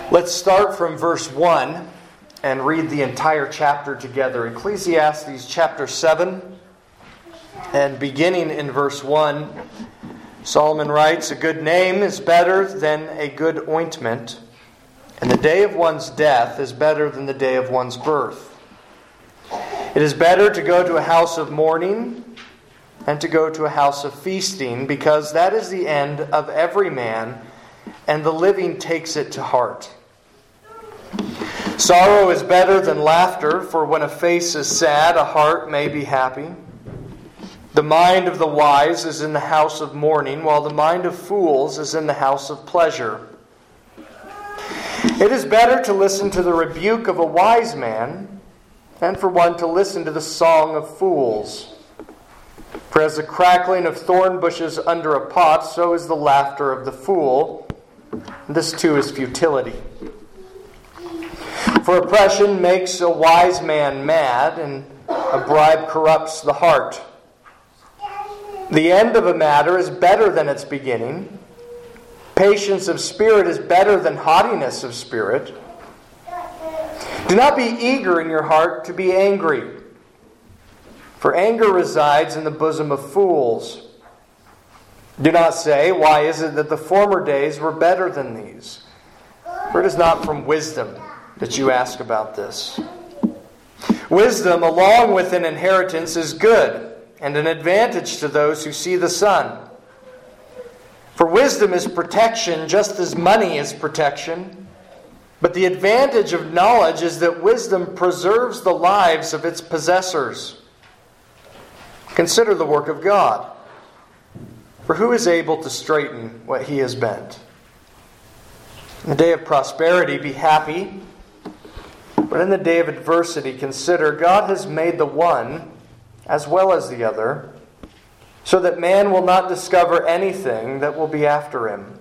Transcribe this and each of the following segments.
Let's start from verse 1 and read the entire chapter together. Ecclesiastes chapter 7, and beginning in verse 1, Solomon writes, "A good name is better than a good ointment, and the day of one's death is better than the day of one's birth. It is better to go to a house of mourning and to go to a house of feasting, because that is the end of every man, and the living takes it to heart. Sorrow is better than laughter, for when a face is sad, a heart may be happy. The mind of the wise is in the house of mourning, while the mind of fools is in the house of pleasure. It is better to listen to the rebuke of a wise man than for one to listen to the song of fools. For as the crackling of thorn bushes under a pot, so is the laughter of the fool. This too is futility. For oppression makes a wise man mad, and a bribe corrupts the heart. The end of a matter is better than its beginning. Patience of spirit is better than haughtiness of spirit. Do not be eager in your heart to be angry, for anger resides in the bosom of fools. Do not say, 'Why is it that the former days were better than these?' For it is not from wisdom that you ask about this. Wisdom, along with an inheritance, is good, and an advantage to those who see the sun. For wisdom is protection, just as money is protection. But the advantage of knowledge is that wisdom preserves the lives of its possessors. Consider the work of God. For who is able to straighten what he has bent? In the day of prosperity, be happy. But in the day of adversity, consider God has made the one as well as the other, so that man will not discover anything that will be after him.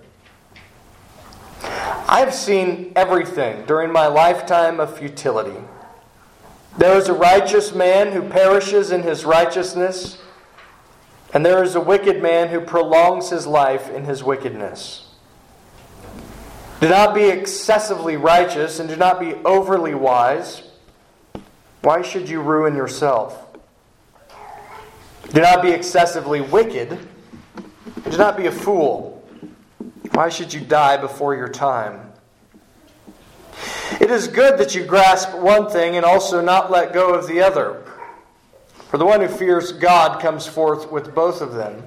I've seen everything during my lifetime of futility. There is a righteous man who perishes in his righteousness, and there is a wicked man who prolongs his life in his wickedness. Do not be excessively righteous, and do not be overly wise. Why should you ruin yourself? Do not be excessively wicked, and do not be a fool. Why should you die before your time? It is good that you grasp one thing and also not let go of the other. For the one who fears God comes forth with both of them.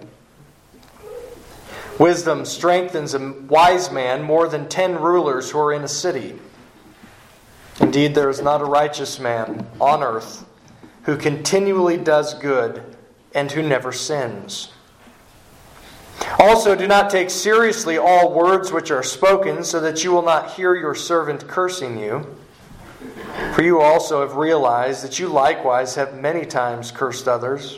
Wisdom strengthens a wise man more than 10 rulers who are in a city. Indeed, there is not a righteous man on earth who continually does good and who never sins. Also, do not take seriously all words which are spoken, so that you will not hear your servant cursing you. For you also have realized that you likewise have many times cursed others.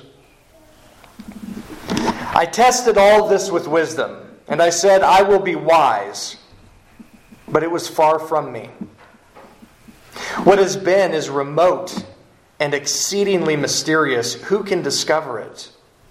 I tested all this with wisdom, and I said, I will be wise. But it was far from me. What has been is remote and exceedingly mysterious. Who can discover it?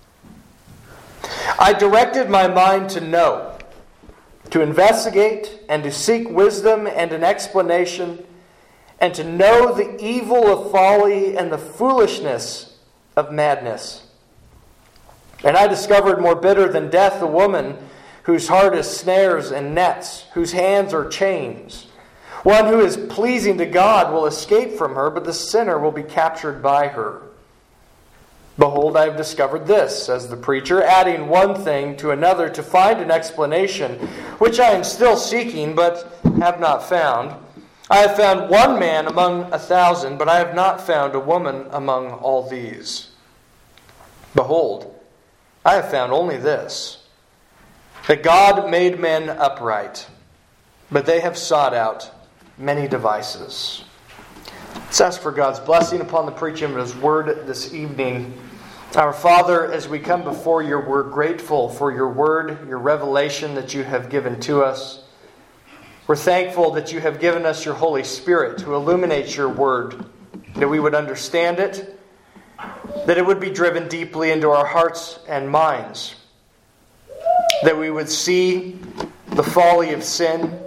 I directed my mind to know, to investigate, and to seek wisdom and an explanation, and to know the evil of folly and the foolishness of madness. And I discovered more bitter than death the woman whose heart is snares and nets, whose hands are chains. One who is pleasing to God will escape from her, but the sinner will be captured by her. Behold, I have discovered this, says the preacher, adding one thing to another to find an explanation, which I am still seeking, but have not found. I have found one man among 1,000, but I have not found a woman among all these. Behold, I have found only this, that God made men upright, but they have sought out many devices. Let's ask for God's blessing upon the preaching of His Word this evening. Our Father, as we come before you, we're grateful for your Word, your revelation that you have given to us. We're thankful that you have given us your Holy Spirit to illuminate your Word, that we would understand it, that it would be driven deeply into our hearts and minds, that we would see the folly of sin,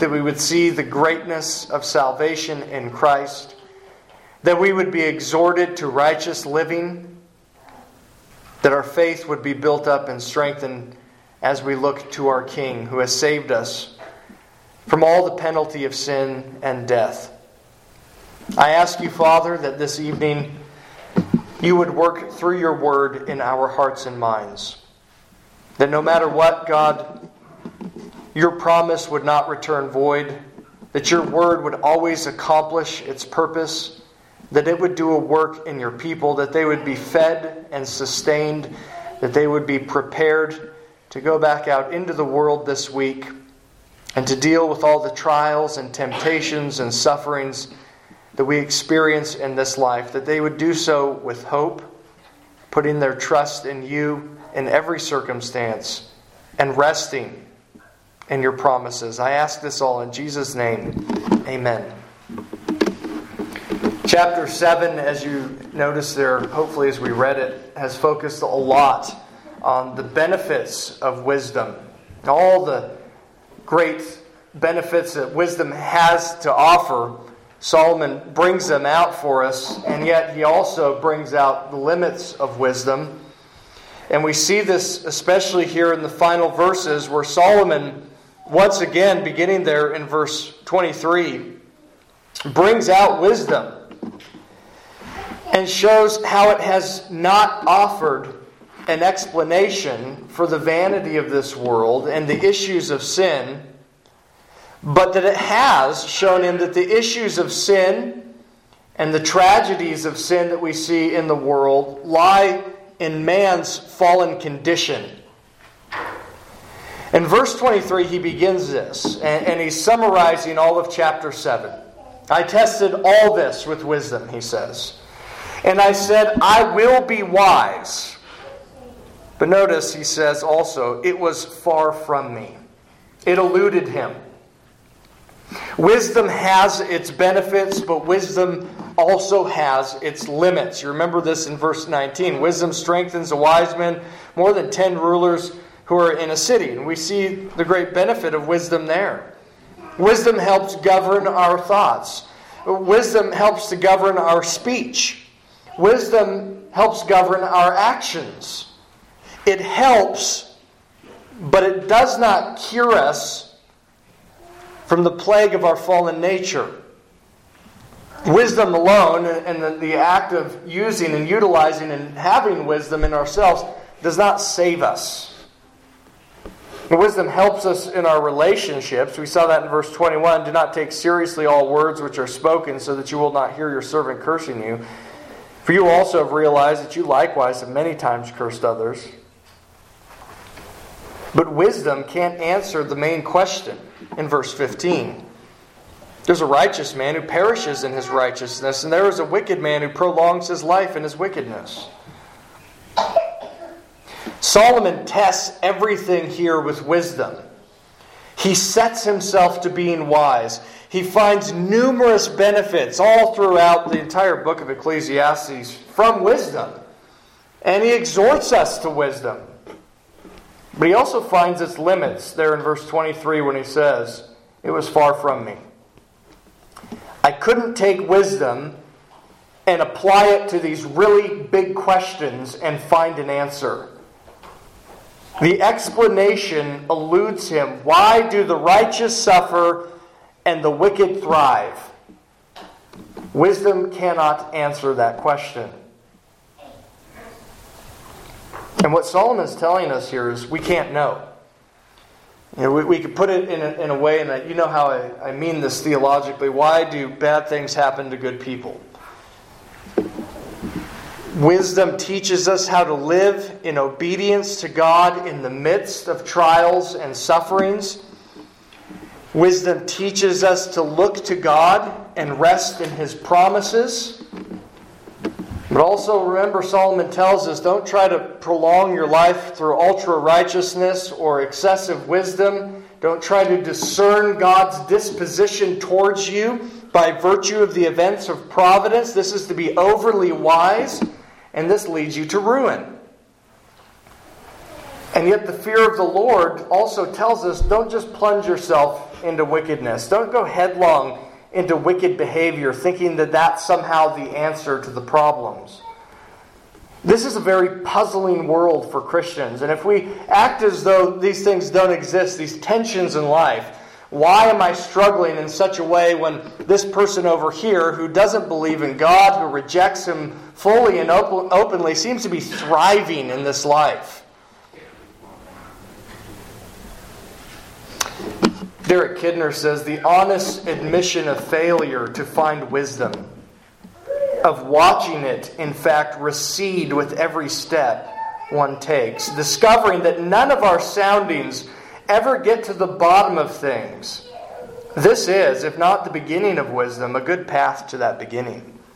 that we would see the greatness of salvation in Christ, that we would be exhorted to righteous living, that our faith would be built up and strengthened as we look to our King who has saved us from all the penalty of sin and death. I ask you, Father, that this evening you would work through your word in our hearts and minds. That no matter what, God, your promise would not return void. That your word would always accomplish its purpose. That it would do a work in your people. That they would be fed and sustained. That they would be prepared to go back out into the world this week and to deal with all the trials and temptations and sufferings that we experience in this life, that they would do so with hope, putting their trust in you in every circumstance, and resting in your promises. I ask this all in Jesus' name. Amen. Chapter 7, as you notice there, hopefully as we read it, has focused a lot on the benefits of wisdom. All the great benefits that wisdom has to offer, Solomon brings them out for us, and yet he also brings out the limits of wisdom. And we see this especially here in the final verses where Solomon, once again, beginning there in verse 23, brings out wisdom and shows how it has not offered an explanation for the vanity of this world and the issues of sin, but that it has shown him that the issues of sin and the tragedies of sin that we see in the world lie in man's fallen condition. In verse 23, he begins this, and he's summarizing all of chapter 7. I tested all this with wisdom, he says. And I said, I will be wise. But notice, he says also, it was far from me. It eluded him. Wisdom has its benefits, but wisdom also has its limits. You remember this in verse 19. Wisdom strengthens a wise man more than 10 rulers who are in a city. And we see the great benefit of wisdom there. Wisdom helps govern our thoughts. Wisdom helps to govern our speech. Wisdom helps govern our actions. It helps, but it does not cure us from the plague of our fallen nature. Wisdom alone, and the act of using and utilizing and having wisdom in ourselves, does not save us. Wisdom helps us in our relationships. We saw that in verse 21. Do not take seriously all words which are spoken, so that you will not hear your servant cursing you. For you also have realized that you likewise have many times cursed others. But wisdom can't answer the main question in verse 15. There's a righteous man who perishes in his righteousness, and there is a wicked man who prolongs his life in his wickedness. Solomon tests everything here with wisdom. He sets himself to being wise. He finds numerous benefits all throughout the entire book of Ecclesiastes from wisdom. And he exhorts us to wisdom. But he also finds its limits there in verse 23 when he says, it was far from me. I couldn't take wisdom and apply it to these really big questions and find an answer. The explanation eludes him. Why do the righteous suffer and the wicked thrive? Wisdom cannot answer that question. And what Solomon's telling us here is we can't know. You know, we could put it in a way, and you know how I mean this theologically. Why do bad things happen to good people? Wisdom teaches us how to live in obedience to God in the midst of trials and sufferings. Wisdom teaches us to look to God and rest in His promises. But also remember, Solomon tells us, don't try to prolong your life through ultra-righteousness or excessive wisdom. Don't try to discern God's disposition towards you by virtue of the events of providence. This is to be overly wise, and this leads you to ruin. And yet the fear of the Lord also tells us, don't just plunge yourself into wickedness. Don't go headlong into wicked behavior, thinking that that's somehow the answer to the problems. This is a very puzzling world for Christians. And if we act as though these things don't exist, these tensions in life, why am I struggling in such a way when this person over here who doesn't believe in God, who rejects Him fully and openly, seems to be thriving in this life? Derek Kidner says, the honest admission of failure to find wisdom, of watching it, in fact, recede with every step one takes, discovering that none of our soundings ever get to the bottom of things. This is, if not the beginning of wisdom, a good path to that beginning.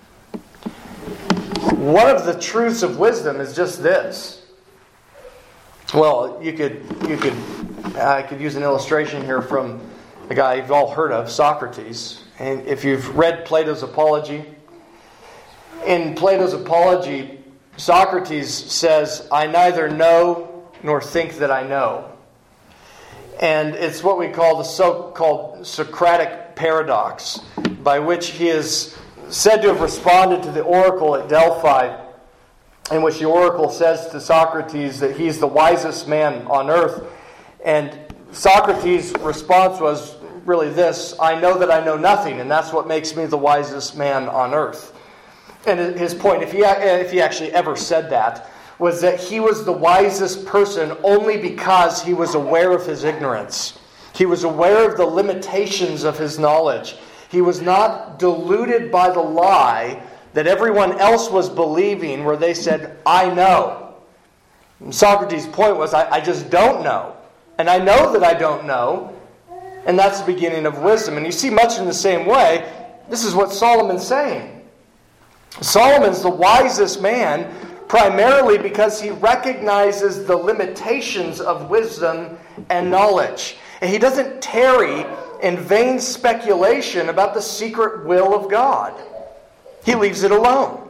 One of the truths of wisdom is just this. Well, I could use an illustration here from a guy you've all heard of, Socrates. And if you've read Plato's Apology, in Plato's Apology, Socrates says, I neither know nor think that I know. And it's what we call the so-called Socratic paradox, by which he is said to have responded to the oracle at Delphi, in which the oracle says to Socrates that he's the wisest man on earth. And Socrates' response was really this: I know that I know nothing, and that's what makes me the wisest man on earth. And his point, if he actually ever said that, was that he was the wisest person only because he was aware of his ignorance. He was aware of the limitations of his knowledge. He was not deluded by the lie that everyone else was believing, where they said, I know. And Socrates' point was, I just don't know. And I know that I don't know. And that's the beginning of wisdom. And you see, much in the same way, this is what Solomon's saying. Solomon's the wisest man primarily because he recognizes the limitations of wisdom and knowledge. And he doesn't tarry in vain speculation about the secret will of God. He leaves it alone.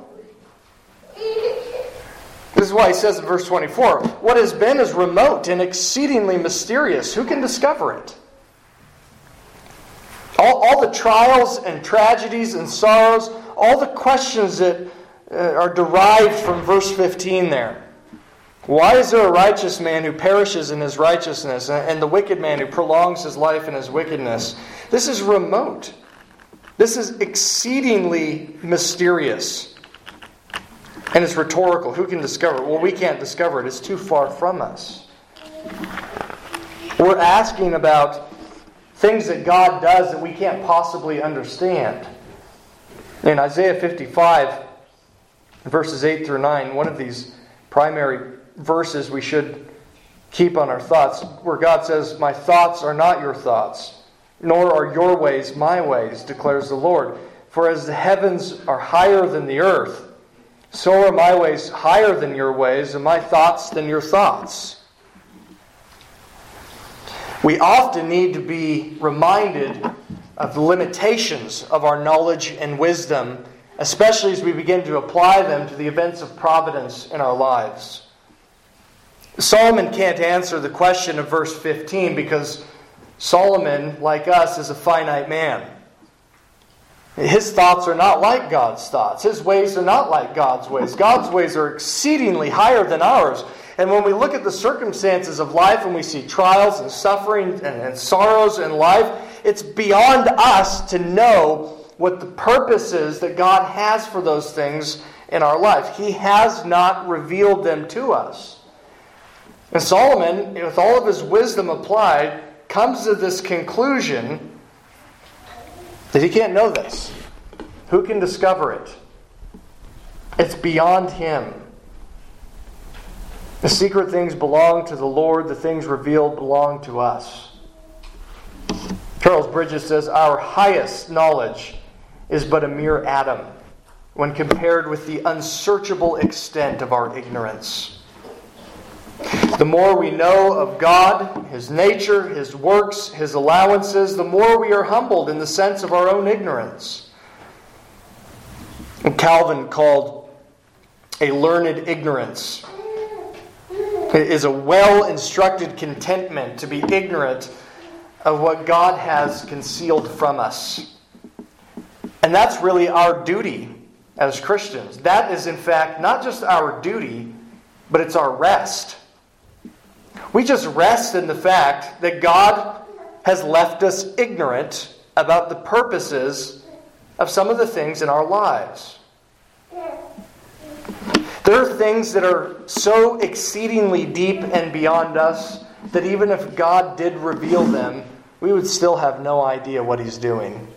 This is why he says in verse 24, what has been is remote and exceedingly mysterious. Who can discover it? All the trials and tragedies and sorrows, all the questions that are derived from verse 15 there. Why is there a righteous man who perishes in his righteousness, and the wicked man who prolongs his life in his wickedness? This is remote. This is exceedingly mysterious. And it's rhetorical. Who can discover it? Well, we can't discover it. It's too far from us. We're asking about things that God does that we can't possibly understand. In Isaiah 55, verses 8 through 9, one of these primary verses we should keep on our thoughts, where God says, my thoughts are not your thoughts, nor are your ways my ways, declares the Lord. For as the heavens are higher than the earth, so are my ways higher than your ways, and my thoughts than your thoughts. We often need to be reminded of the limitations of our knowledge and wisdom, especially as we begin to apply them to the events of providence in our lives. Solomon can't answer the question of verse 15 because Solomon, like us, is a finite man. His thoughts are not like God's thoughts. His ways are not like God's ways. God's ways are exceedingly higher than ours. And when we look at the circumstances of life and we see trials and suffering and sorrows in life, it's beyond us to know what the purpose is that God has for those things in our life. He has not revealed them to us. And Solomon, with all of his wisdom applied, comes to this conclusion that he can't know this. Who can discover it? It's beyond him. The secret things belong to the Lord. The things revealed belong to us. Charles Bridges says, our highest knowledge is but a mere atom when compared with the unsearchable extent of our ignorance. The more we know of God, His nature, His works, His allowances, the more we are humbled in the sense of our own ignorance. And Calvin called a learned ignorance. It is a well-instructed contentment to be ignorant of what God has concealed from us. And that's really our duty as Christians. That is, in fact, not just our duty, but it's our rest. We just rest in the fact that God has left us ignorant about the purposes of some of the things in our lives. There are things that are so exceedingly deep and beyond us that even if God did reveal them, we would still have no idea what He's doing.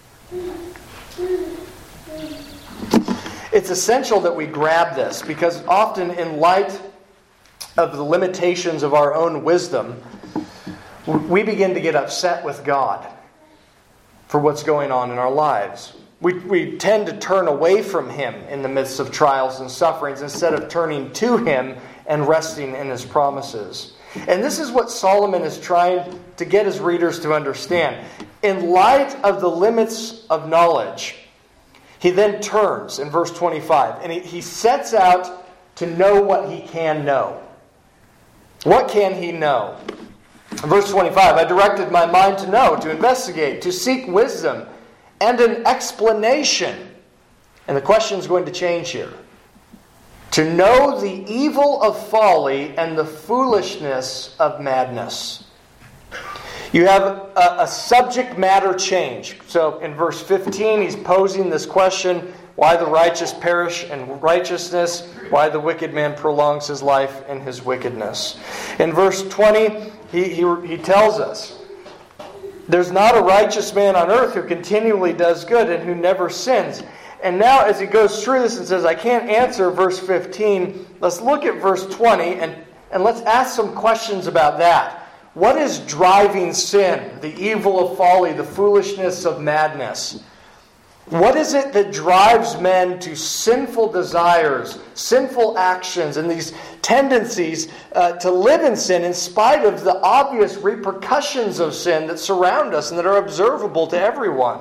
It's essential that we grab this, because often in light of the limitations of our own wisdom, we begin to get upset with God for what's going on in our lives. We tend to turn away from Him in the midst of trials and sufferings instead of turning to Him and resting in His promises. And this is what Solomon is trying to get his readers to understand. In light of the limits of knowledge, he then turns in verse 25 and he sets out to know what he can know. What can he know? In verse 25, I directed my mind to know, to investigate, to seek wisdom and an explanation. And the question is going to change here. To know the evil of folly and the foolishness of madness. You have a subject matter change. So in verse 15, he's posing this question, why the righteous perish in righteousness, why the wicked man prolongs his life in his wickedness. In verse 20, he tells us, there's not a righteous man on earth who continually does good and who never sins. And now as he goes through this and says, I can't answer verse 15, let's look at verse 20 and let's ask some questions about that. What is driving sin, the evil of folly, the foolishness of madness? What is it that drives men to sinful desires, sinful actions, and these tendencies to live in sin in spite of the obvious repercussions of sin that surround us and that are observable to everyone?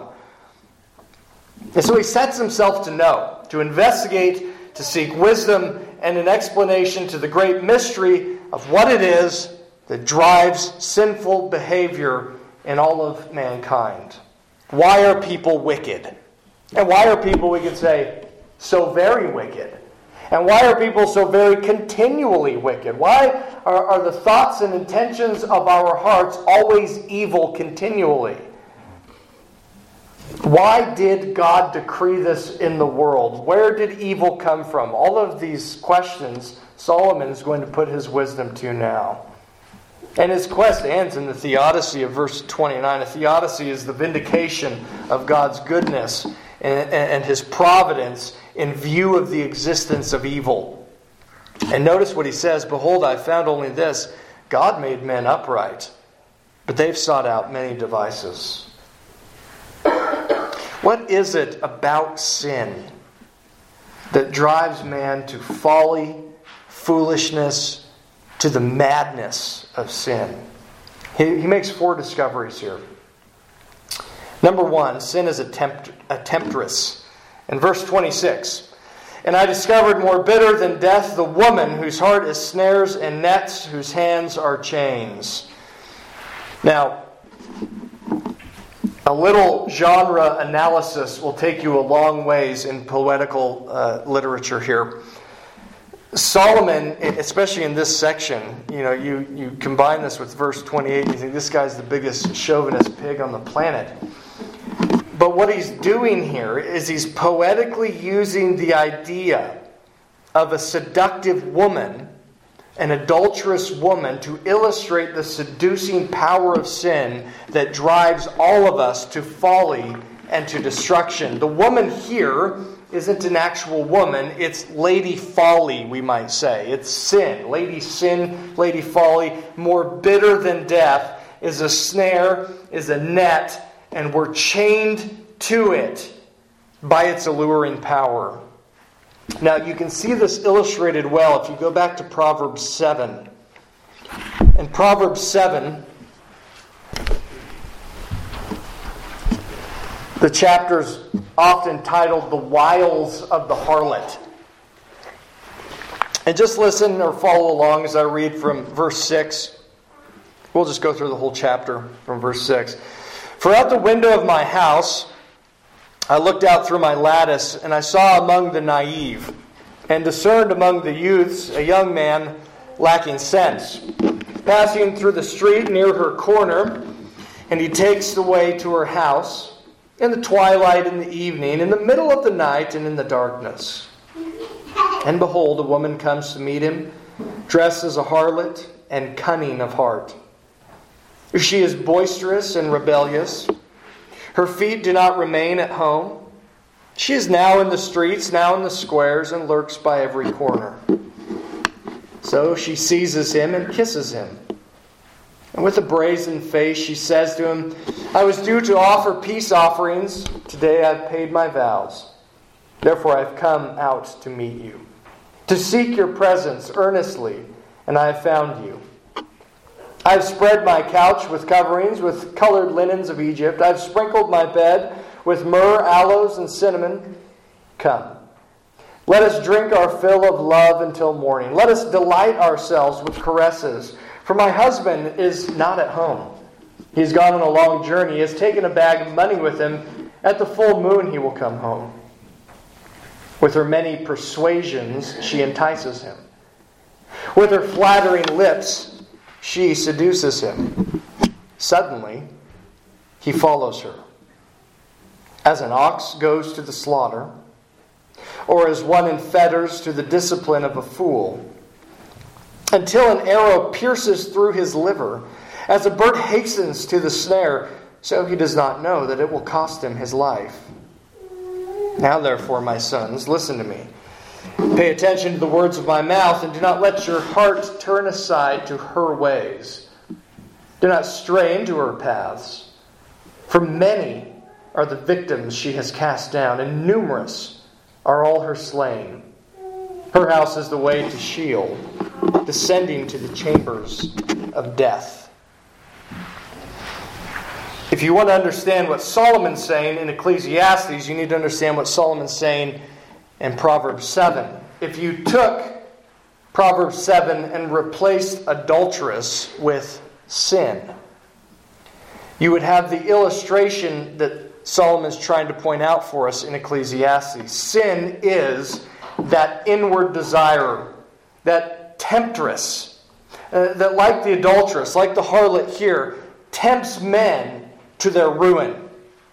And so he sets himself to know, to investigate, to seek wisdom and an explanation to the great mystery of what it is that drives sinful behavior in all of mankind. Why are people wicked? And why are people, we could say, so very wicked? And why are people so very continually wicked? Why are the thoughts and intentions of our hearts always evil continually? Why did God decree this in the world? Where did evil come from? All of these questions Solomon is going to put his wisdom to now. And his quest ends in the theodicy of verse 29. A theodicy is the vindication of God's goodness and His providence in view of the existence of evil. And notice what he says, behold, I found only this, God made men upright, but they've sought out many devices. What is it about sin that drives man to folly, foolishness, to the madness of sin? He makes 4 discoveries here. Number 1, sin is a temptress. In verse 26, and I discovered more bitter than death the woman whose heart is snares and nets, whose hands are chains. Now, a little genre analysis will take you a long ways in poetical literature here. Solomon, especially in this section, you combine this with verse 28 and you think this guy's the biggest chauvinist pig on the planet. But what he's doing here is he's poetically using the idea of a seductive woman, an adulterous woman, to illustrate the seducing power of sin that drives all of us to folly and to destruction. The woman here isn't an actual woman, it's Lady Folly, we might say. It's sin. Lady Folly, more bitter than death, is a snare, is a net, and we're chained to it by its alluring power. Now, you can see this illustrated well if you go back to Proverbs 7. In Proverbs 7, the chapter's often titled The Wiles of the Harlot. And just listen or follow along as I read from verse 6. We'll just go through the whole chapter from verse 6. For out the window of my house I looked out through my lattice, and I saw among the naive, and discerned among the youths a young man lacking sense, passing through the street near her corner, and he takes the way to her house, in the twilight, in the evening, in the middle of the night, and in the darkness. And behold, a woman comes to meet him, dressed as a harlot and cunning of heart. She is boisterous and rebellious. Her feet do not remain at home. She is now in the streets, now in the squares, and lurks by every corner. So she seizes him and kisses him. And with a brazen face she says to him, I was due to offer peace offerings. Today I've paid my vows. Therefore I've come out to meet you, to seek your presence earnestly, and I have found you. I've spread my couch with coverings, with colored linens of Egypt. I've sprinkled my bed with myrrh, aloes, and cinnamon. Come, let us drink our fill of love until morning. Let us delight ourselves with caresses. For my husband is not at home. He's gone on a long journey. He has taken a bag of money with him. At the full moon he will come home. With her many persuasions she entices him. With her flattering lips she seduces him. Suddenly, he follows her. As an ox goes to the slaughter, or as one in fetters to the discipline of a fool, until an arrow pierces through his liver, as a bird hastens to the snare, so he does not know that it will cost him his life. Now therefore, my sons, listen to me. Pay attention to the words of my mouth, and do not let your heart turn aside to her ways. Do not stray into her paths. For many are the victims she has cast down, and numerous are all her slain. Her house is the way to Sheol, descending to the chambers of death. If you want to understand what Solomon's saying in Ecclesiastes, you need to understand what Solomon's saying in Proverbs 7. If you took Proverbs 7 and replaced adulteress with sin, you would have the illustration that Solomon's trying to point out for us in Ecclesiastes. Sin is that inward desire, that temptress, that like the adulteress, like the harlot here, tempts men to their ruin.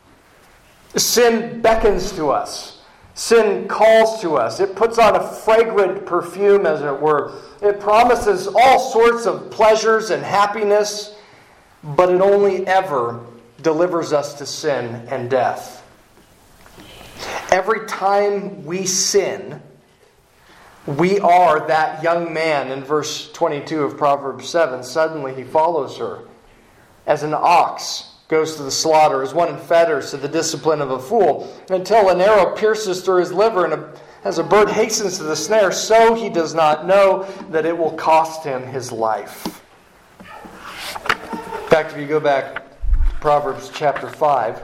Sin beckons to us. Sin calls to us. It puts on a fragrant perfume, as it were. It promises all sorts of pleasures and happiness, but it only ever delivers us to sin and death. Every time we sin, we are that young man in verse 22 of Proverbs 7. Suddenly he follows her. As an ox goes to the slaughter, as one in fetters to the discipline of a fool, until an arrow pierces through his liver, and as a bird hastens to the snare, so he does not know that it will cost him his life. In fact, if you go back to Proverbs chapter 5,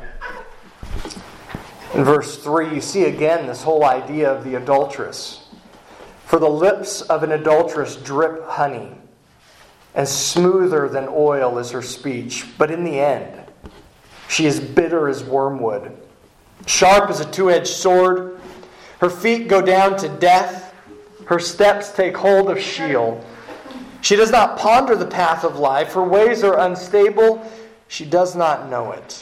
in verse 3, you see again this whole idea of the adulteress. For the lips of an adulteress drip honey, and smoother than oil is her speech. But in the end, she is bitter as wormwood, sharp as a two-edged sword. Her feet go down to death. Her steps take hold of Sheol. She does not ponder the path of life. Her ways are unstable. She does not know it.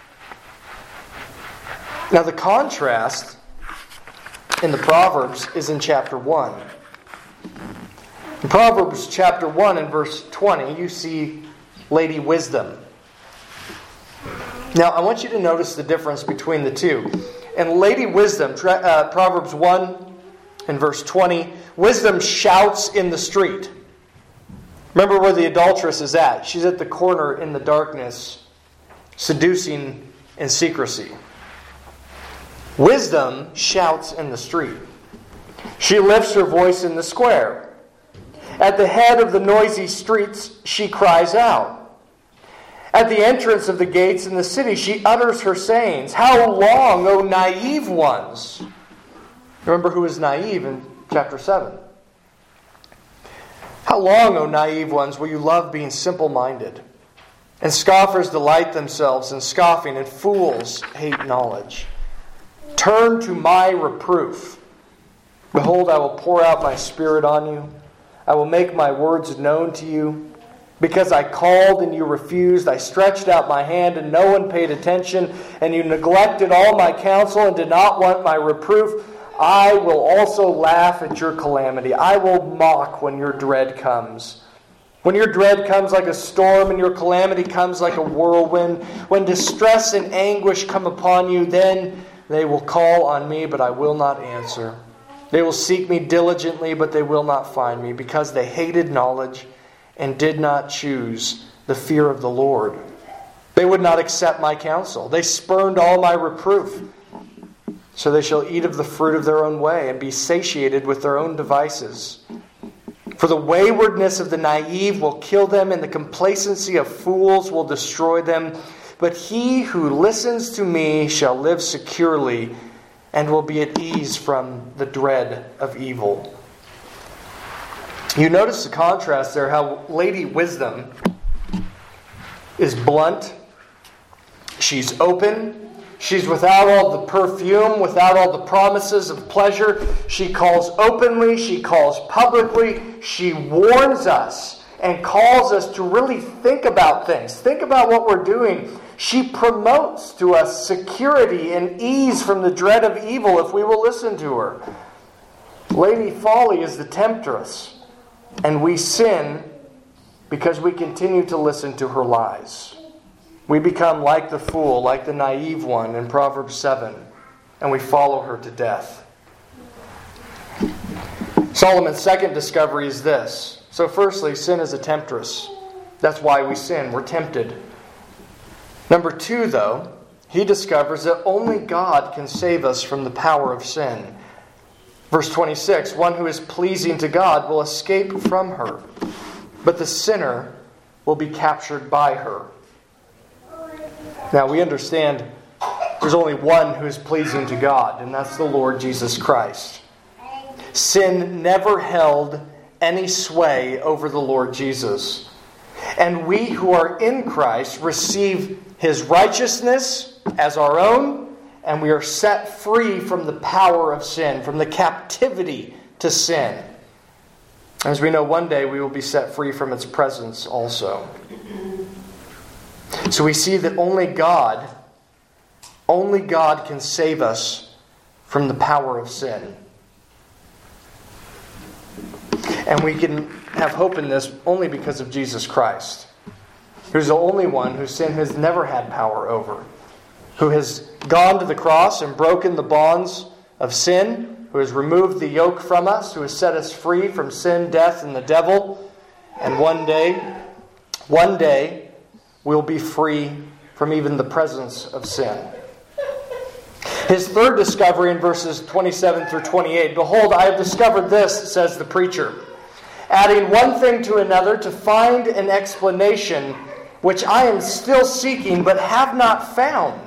Now the contrast in the Proverbs is in chapter 1. In Proverbs chapter 1 and verse 20, you see Lady Wisdom. Now, I want you to notice the difference between the two. In Lady Wisdom, Proverbs 1 and verse 20, wisdom shouts in the street. Remember where the adulteress is at. She's at the corner in the darkness, seducing in secrecy. Wisdom shouts in the street. She lifts her voice in the square. At the head of the noisy streets, she cries out. At the entrance of the gates in the city, she utters her sayings. How long, O naive ones? Remember who is naive in chapter 7. How long, O naive ones, will you love being simple-minded? And scoffers delight themselves in scoffing, and fools hate knowledge. Turn to my reproof. Behold, I will pour out my Spirit on you. I will make my words known to you. Because I called and you refused, I stretched out my hand and no one paid attention, and you neglected all my counsel and did not want my reproof, I will also laugh at your calamity. I will mock when your dread comes. When your dread comes like a storm and your calamity comes like a whirlwind, when distress and anguish come upon you, then they will call on me, but I will not answer. They will seek me diligently, but they will not find me, because they hated knowledge and did not choose the fear of the Lord. They would not accept my counsel. They spurned all my reproof. So they shall eat of the fruit of their own way and be satiated with their own devices. For the waywardness of the naive will kill them, and the complacency of fools will destroy them. But he who listens to me shall live securely and will be at ease from the dread of evil. You notice the contrast there, how Lady Wisdom is blunt, she's open, she's without all the perfume, without all the promises of pleasure. She calls openly, she calls publicly, she warns us and calls us to really think about things. Think about what we're doing. She promotes to us security and ease from the dread of evil if we will listen to her. Lady Folly is the temptress. And we sin because we continue to listen to her lies. We become like the fool, like the naive one in Proverbs 7, and we follow her to death. Solomon's second discovery is this. So firstly, sin is a temptress. That's why we sin. We're tempted. Number two, though, he discovers that only God can save us from the power of sin. Verse 26, one who is pleasing to God will escape from her, but the sinner will be captured by her. Now we understand there's only one who is pleasing to God, and that's the Lord Jesus Christ. Sin never held any sway over the Lord Jesus. And we who are in Christ receive His righteousness as our own, and we are set free from the power of sin, from the captivity to sin. As we know, one day we will be set free from its presence also. So we see that only God can save us from the power of sin. And we can have hope in this only because of Jesus Christ, who's the only one who sin has never had power over, who has gone to the cross and broken the bonds of sin, who has removed the yoke from us, who has set us free from sin, death, and the devil. And one day, we'll be free from even the presence of sin. His third discovery in verses 27 through 28, behold, I have discovered this, says the preacher, adding one thing to another to find an explanation which I am still seeking but have not found.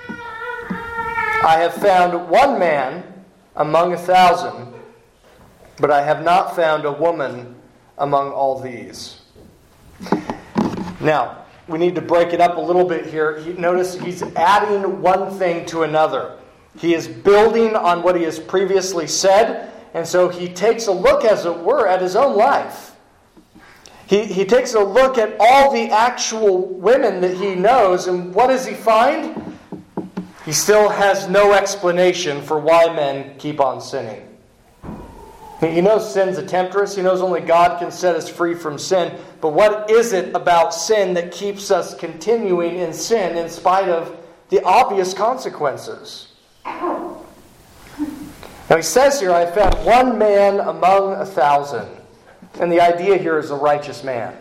I have found one man among 1,000, but I have not found a woman among all these. Now, we need to break it up a little bit here. Notice he's adding one thing to another. He is building on what he has previously said, and so he takes a look, as it were, at his own life. He takes a look at all the actual women that he knows, and what does he find? He still has no explanation for why men keep on sinning. He knows sin's a temptress. He knows only God can set us free from sin. But what is it about sin that keeps us continuing in sin in spite of the obvious consequences? Now he says here, I found one man among 1,000. And the idea here is a righteous man.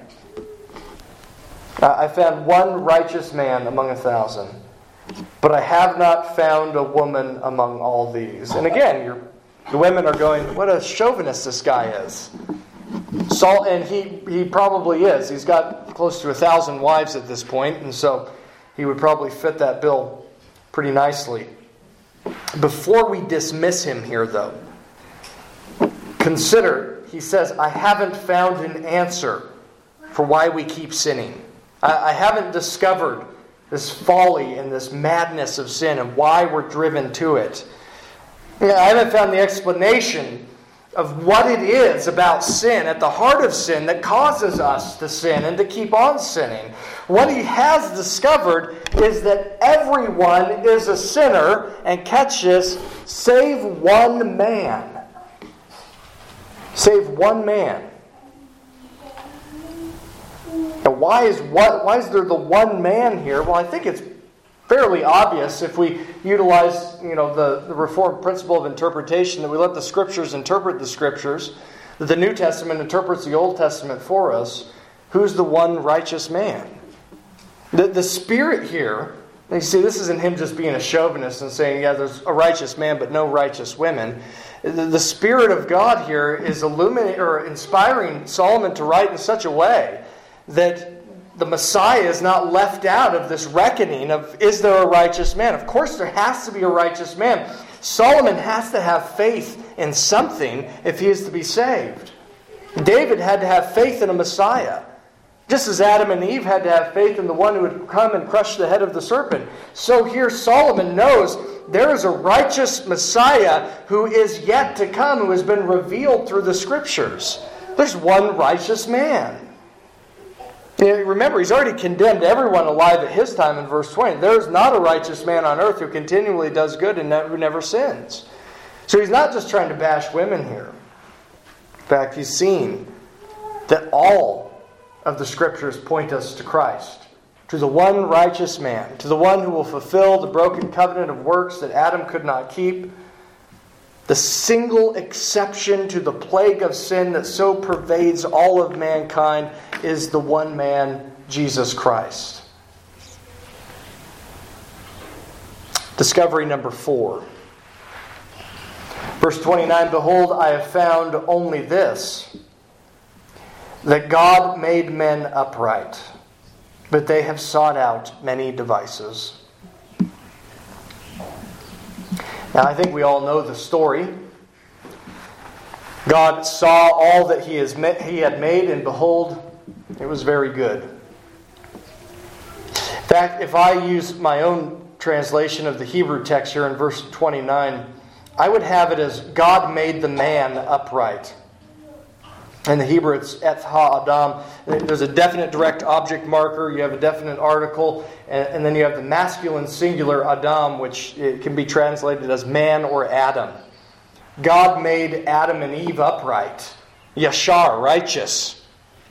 I found one righteous man among 1,000. But I have not found a woman among all these. And again, the women are going, what a chauvinist this guy is. Saul, and he probably is. He's got close to 1,000 wives at this point, and so he would probably fit that bill pretty nicely. Before we dismiss him here, though, Consider, he says, I haven't found an answer for why we keep sinning. I haven't discovered this folly and this madness of sin and why we're driven to it. I haven't found the explanation of what it is about sin, at the heart of sin, that causes us to sin and to keep on sinning. What he has discovered is that everyone is a sinner, and catch this, save one man. Save one man. And why is there the one man here? Well, I think it's fairly obvious if we utilize, the Reformed principle of interpretation, that we let the Scriptures interpret the Scriptures, that the New Testament interprets the Old Testament for us. Who's the one righteous man? The Spirit here, and you see, this isn't him just being a chauvinist and saying, yeah, there's a righteous man but no righteous women. The Spirit of God here is inspiring Solomon to write in such a way that the Messiah is not left out of this reckoning of, is there a righteous man? Of course there has to be a righteous man. Solomon has to have faith in something if he is to be saved. David had to have faith in a Messiah. Just as Adam and Eve had to have faith in the one who would come and crush the head of the serpent. So here Solomon knows there is a righteous Messiah who is yet to come, who has been revealed through the Scriptures. There's one righteous man. Remember, he's already condemned everyone alive at his time in verse 20. There is not a righteous man on earth who continually does good and who never sins. So he's not just trying to bash women here. In fact, he's seen that all of the Scriptures point us to Christ, to the one righteous man, to the one who will fulfill the broken covenant of works that Adam could not keep. The single exception to the plague of sin that so pervades all of mankind is the one man, Jesus Christ. Discovery number 4. Verse 29, Behold, I have found only this, that God made men upright, but they have sought out many devices. Now, I think we all know the story. God saw all that He had made, and behold, it was very good. In fact, if I use my own translation of the Hebrew text here in verse 29, I would have it as God made the man upright. In the Hebrew, it's et ha-adam. There's a definite direct object marker. You have a definite article. And then you have the masculine singular Adam, which it can be translated as man or Adam. God made Adam and Eve upright. Yashar, righteous.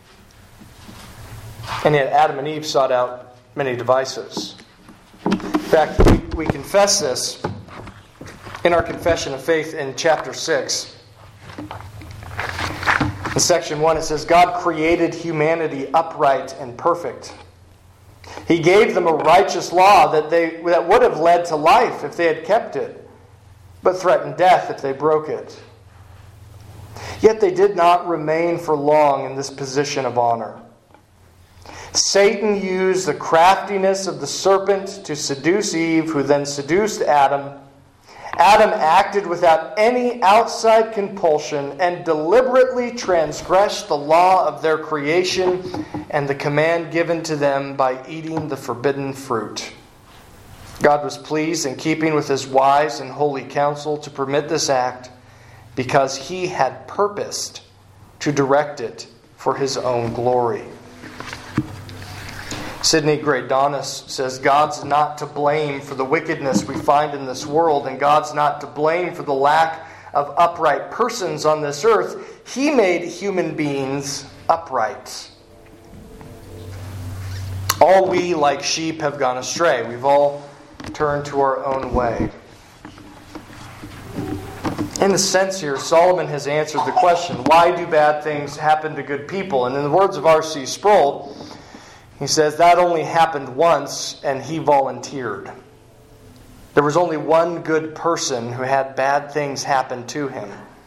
And yet Adam and Eve sought out many devices. In fact, we confess this in our Confession of Faith in chapter 6. In section 1 it says, God created humanity upright and perfect. He gave them a righteous law that would have led to life if they had kept it, but threatened death if they broke it. Yet they did not remain for long in this position of honor. Satan used the craftiness of the serpent to seduce Eve, who then seduced Adam. Adam acted without any outside compulsion and deliberately transgressed the law of their creation and the command given to them by eating the forbidden fruit. God was pleased, in keeping with His wise and holy counsel, to permit this act because He had purposed to direct it for His own glory. Sidney Greidanus says, God's not to blame for the wickedness we find in this world, and God's not to blame for the lack of upright persons on this earth. He made human beings upright. All we, like sheep, have gone astray. We've all turned to our own way. In a sense here, Solomon has answered the question, why do bad things happen to good people? And in the words of R.C. Sproul, he says that only happened once, and he volunteered. There was only one good person who had bad things happen to him.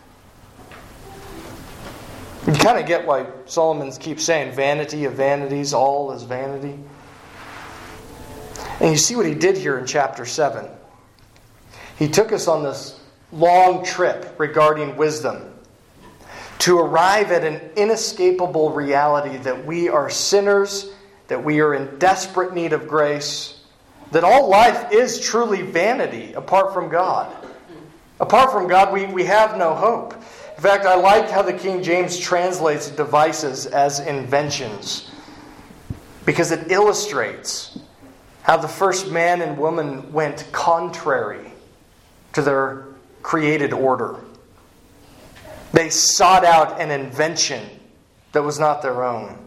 You kind of get why Solomon keeps saying, vanity of vanities, all is vanity. And you see what he did here in chapter 7. He took us on this long trip regarding wisdom. to arrive at an inescapable reality that we are sinners, that we are in desperate need of grace, that all life is truly vanity apart from God. Apart from God, we have no hope. In fact, I like how the King James translates devices as inventions, because it illustrates how the first man and woman went contrary to their created order. They sought out an invention that was not their own.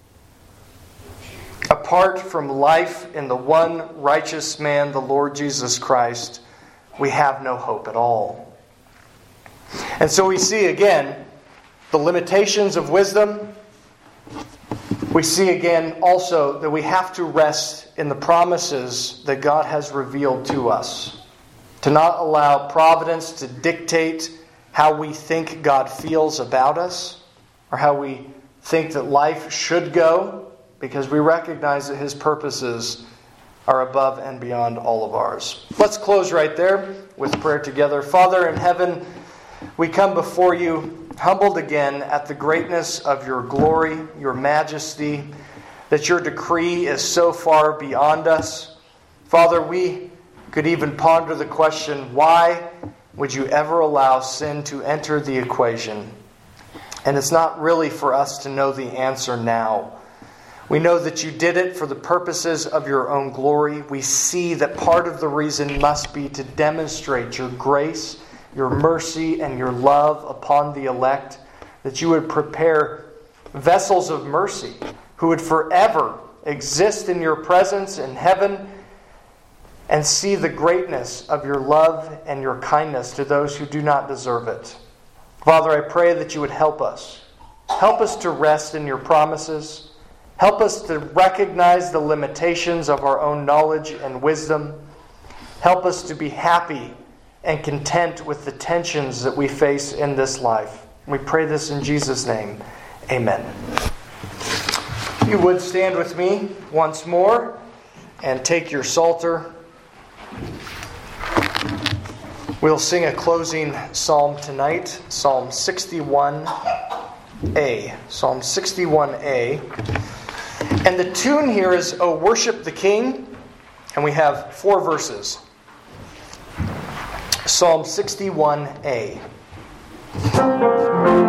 Apart from life in the one righteous man, the Lord Jesus Christ, we have no hope at all. And so we see again the limitations of wisdom. We see again also that we have to rest in the promises that God has revealed to us. To not allow providence to dictate how we think God feels about us, or how we think that life should go, because we recognize that His purposes are above and beyond all of ours. Let's close right there with prayer together. Father in heaven, we come before You humbled again at the greatness of Your glory, Your majesty, that Your decree is so far beyond us. Father, we could even ponder the question, why would You ever allow sin to enter the equation? And it's not really for us to know the answer now. We know that You did it for the purposes of Your own glory. We see that part of the reason must be to demonstrate Your grace, Your mercy, and Your love upon the elect, that You would prepare vessels of mercy who would forever exist in Your presence in heaven and see the greatness of Your love and Your kindness to those who do not deserve it. Father, I pray that You would help us. Help us to rest in Your promises. Help us to recognize the limitations of our own knowledge and wisdom. Help us to be happy and content with the tensions that we face in this life. We pray this in Jesus' name. Amen. If you would stand with me once more and take your psalter. We'll sing a closing psalm tonight, Psalm 61a. Psalm 61a. And the tune here is, "O Worship the King," and we have 4 verses. Psalm 61a.